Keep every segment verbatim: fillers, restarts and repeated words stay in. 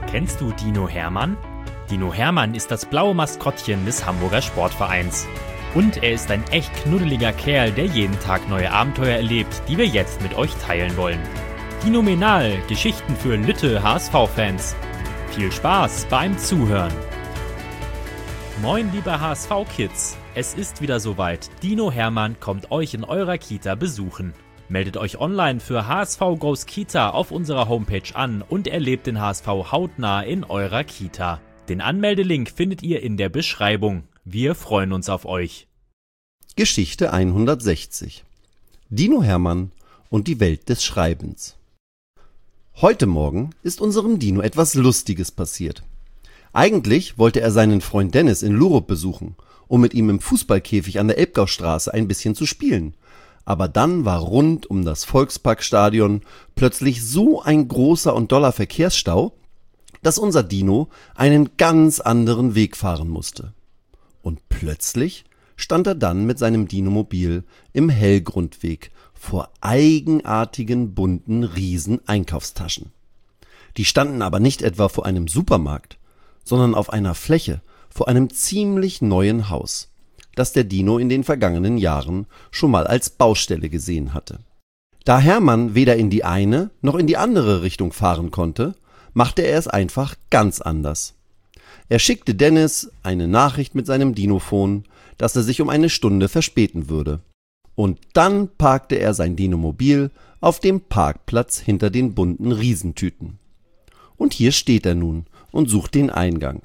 Kennst du Dino Hermann? Dino Hermann ist das blaue Maskottchen des Hamburger Sportvereins. Und er ist ein echt knuddeliger Kerl, der jeden Tag neue Abenteuer erlebt, die wir jetzt mit euch teilen wollen. Dinomenal, Geschichten für Lütte H S V-Fans. Viel Spaß beim Zuhören. Moin liebe H S V-Kids, es ist wieder soweit. Dino Hermann kommt euch in eurer Kita besuchen. Meldet euch online für H S V Goes Kita auf unserer Homepage an und erlebt den H S V hautnah in eurer Kita. Den Anmeldelink findet ihr in der Beschreibung. Wir freuen uns auf euch. Geschichte hundertsechzig. Dino Hermann und die Welt des Schreibens. Heute Morgen ist unserem Dino etwas Lustiges passiert. Eigentlich wollte er seinen Freund Dennis in Lurup besuchen, um mit ihm im Fußballkäfig an der Elbgaustraße ein bisschen zu spielen. Aber dann war rund um das Volksparkstadion plötzlich so ein großer und doller Verkehrsstau, dass unser Dino einen ganz anderen Weg fahren musste. Und plötzlich stand er dann mit seinem Dinomobil im Hellgrundweg vor eigenartigen, bunten Riesen-Einkaufstaschen. Die standen aber nicht etwa vor einem Supermarkt, sondern auf einer Fläche vor einem ziemlich neuen Haus, das der Dino in den vergangenen Jahren schon mal als Baustelle gesehen hatte. Da Hermann weder in die eine noch in die andere Richtung fahren konnte, machte er es einfach ganz anders. Er schickte Dennis eine Nachricht mit seinem Dinophon, dass er sich um eine Stunde verspäten würde. Und dann parkte er sein Dinomobil auf dem Parkplatz hinter den bunten Riesentüten. Und hier steht er nun und sucht den Eingang.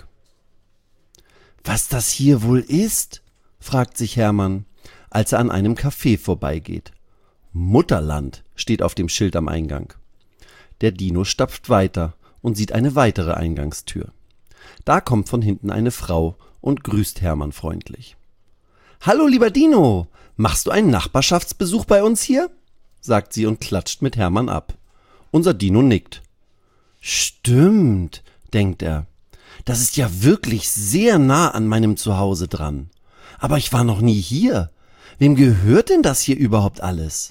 »Was das hier wohl ist?« fragt sich Hermann, als er an einem Café vorbeigeht. »Mutterland« steht auf dem Schild am Eingang. Der Dino stapft weiter und sieht eine weitere Eingangstür. Da kommt von hinten eine Frau und grüßt Hermann freundlich. »Hallo, lieber Dino, machst du einen Nachbarschaftsbesuch bei uns hier?« sagt sie und klatscht mit Hermann ab. Unser Dino nickt. »Stimmt«, denkt er, »das ist ja wirklich sehr nah an meinem Zuhause dran. Aber ich war noch nie hier. Wem gehört denn das hier überhaupt alles?«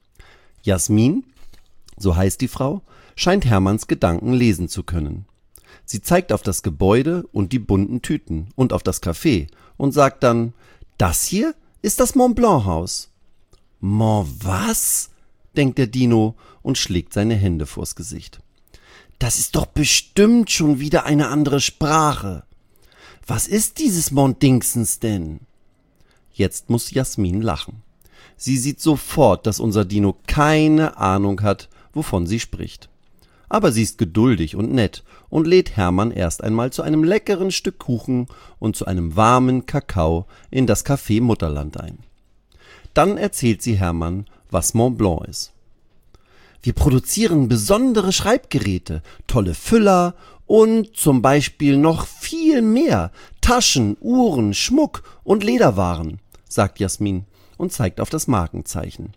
Jasmin, so heißt die Frau, scheint Hermanns Gedanken lesen zu können. Sie zeigt auf das Gebäude und die bunten Tüten und auf das Café und sagt dann, »Das hier ist das Mont-Blanc-Haus.« »Mont was?« denkt der Dino und schlägt seine Hände vors Gesicht. »Das ist doch bestimmt schon wieder eine andere Sprache. Was ist dieses Mont-Dingsens denn?« Jetzt muss Jasmin lachen. Sie sieht sofort, dass unser Dino keine Ahnung hat, wovon sie spricht. Aber sie ist geduldig und nett und lädt Hermann erst einmal zu einem leckeren Stück Kuchen und zu einem warmen Kakao in das Café Mutterland ein. Dann erzählt sie Hermann, was Mont Blanc ist. »Wir produzieren besondere Schreibgeräte, tolle Füller und zum Beispiel noch viel mehr Taschen, Uhren, Schmuck und Lederwaren«, sagt Jasmin und zeigt auf das Markenzeichen.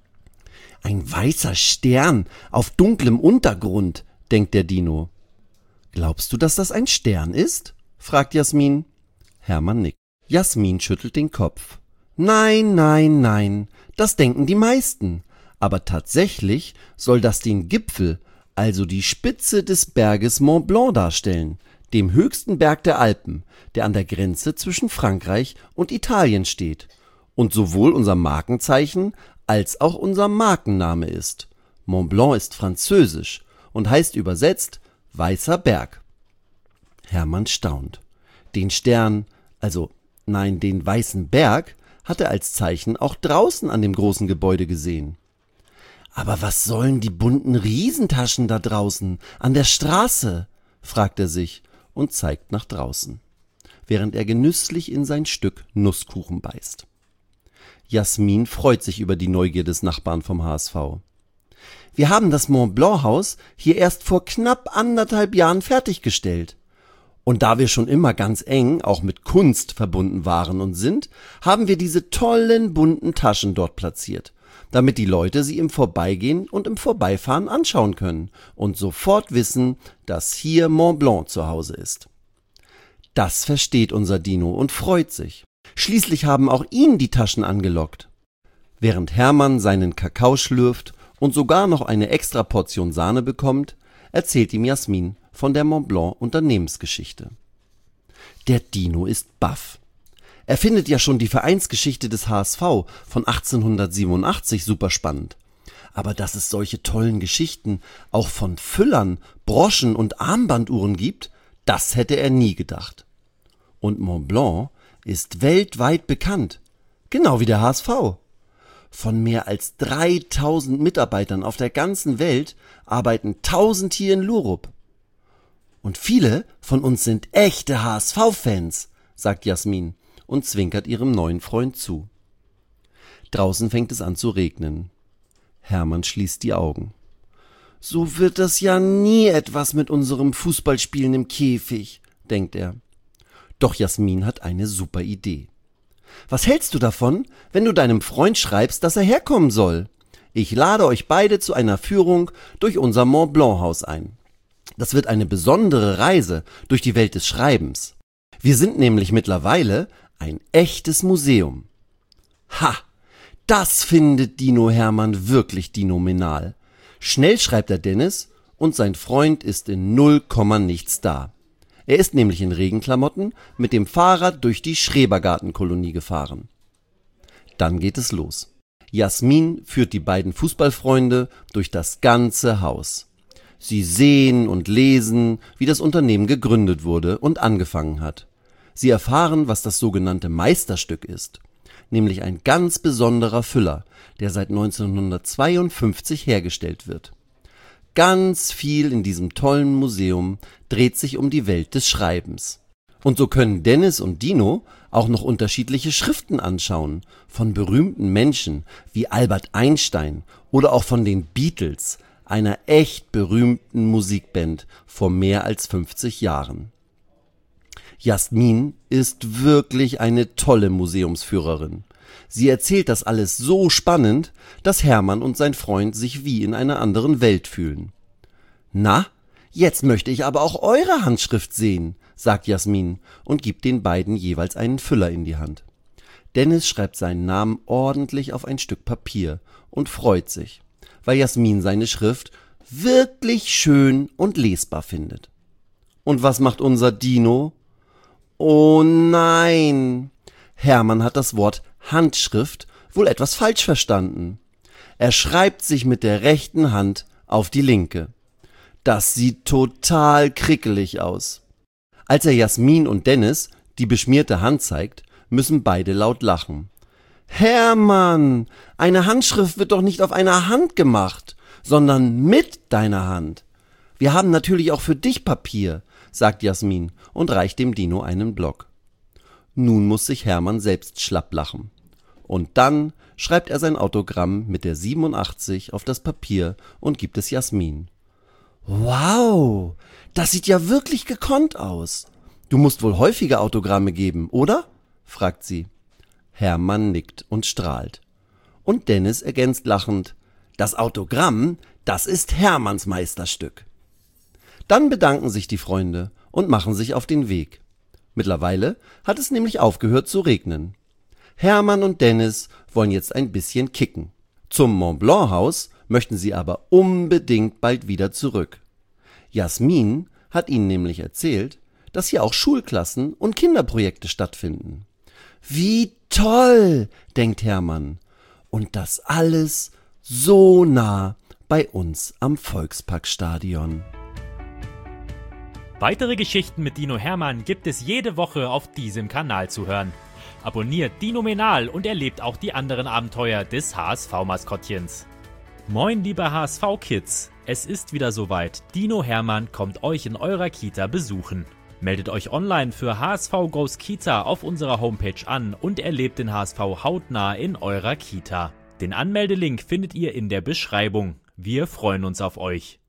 »Ein weißer Stern auf dunklem Untergrund«, denkt der Dino. »Glaubst du, dass das ein Stern ist?« fragt Jasmin. Hermann nickt. Jasmin schüttelt den Kopf. »Nein, nein, nein, das denken die meisten. Aber tatsächlich soll das den Gipfel, also die Spitze des Berges Mont Blanc darstellen, dem höchsten Berg der Alpen, der an der Grenze zwischen Frankreich und Italien steht und sowohl unser Markenzeichen als auch unser Markenname ist. Mont Blanc ist französisch und heißt übersetzt Weißer Berg.« Hermann staunt. Den Stern, also nein, den Weißen Berg, hat er als Zeichen auch draußen an dem großen Gebäude gesehen. »Aber was sollen die bunten Riesentaschen da draußen, an der Straße?« fragt er sich und zeigt nach draußen, während er genüsslich in sein Stück Nusskuchen beißt. Jasmin freut sich über die Neugier des Nachbarn vom H S V. »Wir haben das Mont-Blanc-Haus hier erst vor knapp anderthalb Jahren fertiggestellt. Und da wir schon immer ganz eng, auch mit Kunst verbunden waren und sind, haben wir diese tollen bunten Taschen dort platziert, damit die Leute sie im Vorbeigehen und im Vorbeifahren anschauen können und sofort wissen, dass hier Mont Blanc zu Hause ist.« Das versteht unser Dino und freut sich. Schließlich haben auch ihn die Taschen angelockt. Während Hermann seinen Kakao schlürft und sogar noch eine extra Portion Sahne bekommt, erzählt ihm Jasmin, von der Montblanc Unternehmensgeschichte. Der Dino ist baff. Er findet ja schon die Vereinsgeschichte des H S V von achtzehnhundertsiebenundachtzig super spannend. Aber dass es solche tollen Geschichten auch von Füllern, Broschen und Armbanduhren gibt, das hätte er nie gedacht. Und Montblanc ist weltweit bekannt, genau wie der H S V. Von mehr als dreitausend Mitarbeitern auf der ganzen Welt arbeiten tausend hier in Lurup. Und viele von uns sind echte H S V-Fans, sagt Jasmin und zwinkert ihrem neuen Freund zu. Draußen fängt es an zu regnen. Hermann schließt die Augen. So wird das ja nie etwas mit unserem Fußballspielen im Käfig, denkt er. Doch Jasmin hat eine super Idee. Was hältst du davon, wenn du deinem Freund schreibst, dass er herkommen soll? Ich lade euch beide zu einer Führung durch unser Mont-Blanc-Haus ein. Das wird eine besondere Reise durch die Welt des Schreibens. Wir sind nämlich mittlerweile ein echtes Museum. Ha! Das findet Dino Hermann wirklich dinominal. Schnell schreibt er Dennis und sein Freund ist in null Komma nichts da. Er ist nämlich in Regenklamotten mit dem Fahrrad durch die Schrebergartenkolonie gefahren. Dann geht es los. Jasmin führt die beiden Fußballfreunde durch das ganze Haus. Sie sehen und lesen, wie das Unternehmen gegründet wurde und angefangen hat. Sie erfahren, was das sogenannte Meisterstück ist, nämlich ein ganz besonderer Füller, der seit neunzehnhundertzweiundfünfzig hergestellt wird. Ganz viel in diesem tollen Museum dreht sich um die Welt des Schreibens. Und so können Dennis und Dino auch noch unterschiedliche Schriften anschauen, von berühmten Menschen wie Albert Einstein oder auch von den Beatles, einer echt berühmten Musikband vor mehr als fünfzig Jahren. Jasmin ist wirklich eine tolle Museumsführerin. Sie erzählt das alles so spannend, dass Hermann und sein Freund sich wie in einer anderen Welt fühlen. Na, jetzt möchte ich aber auch eure Handschrift sehen, sagt Jasmin und gibt den beiden jeweils einen Füller in die Hand. Dennis schreibt seinen Namen ordentlich auf ein Stück Papier und freut sich, weil Jasmin seine Schrift wirklich schön und lesbar findet. Und was macht unser Dino? Oh nein! Hermann hat das Wort Handschrift wohl etwas falsch verstanden. Er schreibt sich mit der rechten Hand auf die linke. Das sieht total krickelig aus. Als er Jasmin und Dennis die beschmierte Hand zeigt, müssen beide laut lachen. Hermann, eine Handschrift wird doch nicht auf einer Hand gemacht, sondern mit deiner Hand. Wir haben natürlich auch für dich Papier, sagt Jasmin und reicht dem Dino einen Block. Nun muss sich Hermann selbst schlapp lachen. Und dann schreibt er sein Autogramm mit der siebenundachtzig auf das Papier und gibt es Jasmin. Wow, das sieht ja wirklich gekonnt aus. Du musst wohl häufiger Autogramme geben, oder? Fragt sie. Hermann nickt und strahlt. Und Dennis ergänzt lachend, das Autogramm, das ist Hermanns Meisterstück. Dann bedanken sich die Freunde und machen sich auf den Weg. Mittlerweile hat es nämlich aufgehört zu regnen. Hermann und Dennis wollen jetzt ein bisschen kicken. Zum Mont-Blanc-Haus möchten sie aber unbedingt bald wieder zurück. Jasmin hat ihnen nämlich erzählt, dass hier auch Schulklassen und Kinderprojekte stattfinden. Wie toll, denkt Hermann. Und das alles so nah bei uns am Volksparkstadion. Weitere Geschichten mit Dino Hermann gibt es jede Woche auf diesem Kanal zu hören. Abonniert Dinomenal und erlebt auch die anderen Abenteuer des H S V-Maskottchens. Moin liebe H S V-Kids, es ist wieder soweit. Dino Hermann kommt euch in eurer Kita besuchen. Meldet euch online für H S V Goes Kita auf unserer Homepage an und erlebt den H S V hautnah in eurer Kita. Den Anmeldelink findet ihr in der Beschreibung. Wir freuen uns auf euch.